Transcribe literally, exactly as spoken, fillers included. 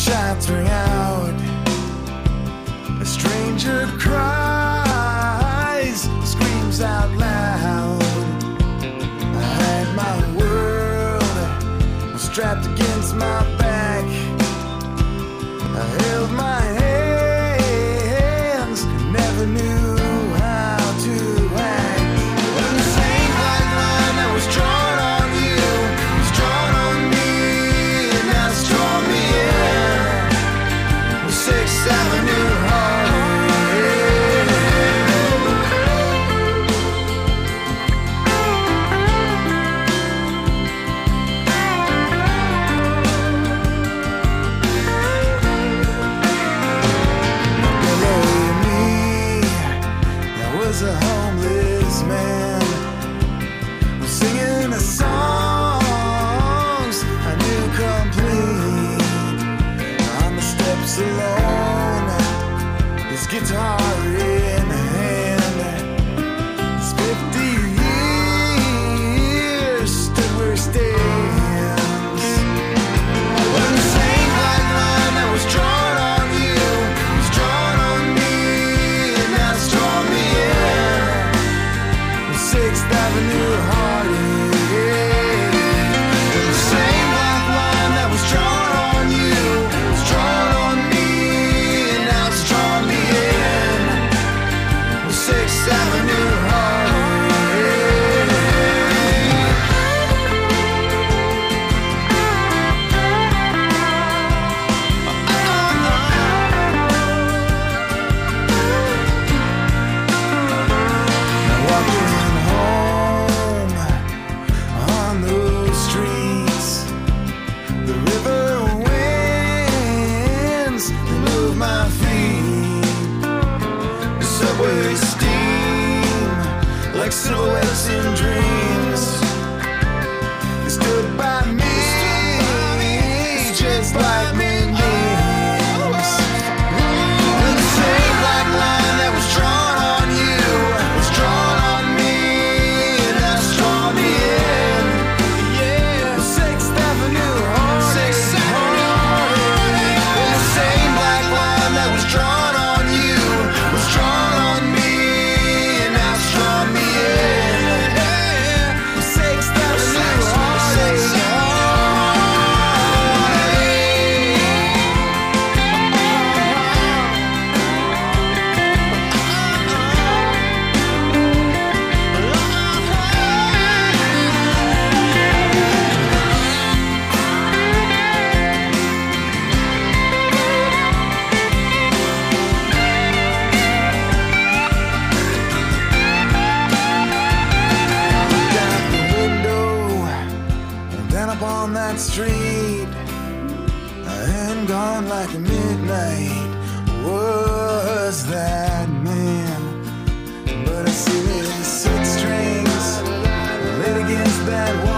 Gunshots ring out, a stranger cries, screams out loud. I had my world was strapped against my back. I held my hands, never knew how to act. When the same black line that was drawn on you was drawn on me, and now it's drawn me in. Sixth Avenue a homeless man singing the songs I knew complete. On the steps alone, his guitar in hand. His fifty years stood where he stands. When the same black line that was drawn on you was drawn on me, and now it's drawn me in. Sixth Avenue heartache. The same black line that was drawn on you was drawn on me, and now it's drawn me in. Sixth Avenue like silhouettes in dreams. They stood by me, just like moonbeams. And the same black line that was drawn on you was drawn on me, and that's drawn me in. Yeah, Sixth Avenue heartache. Sixth Avenue heartache. And the same black line that was drawn on you was drawn on me, and that's drawn me in. On that street, and gone like a midnight was that man. But I see his soot strings laid against that wall.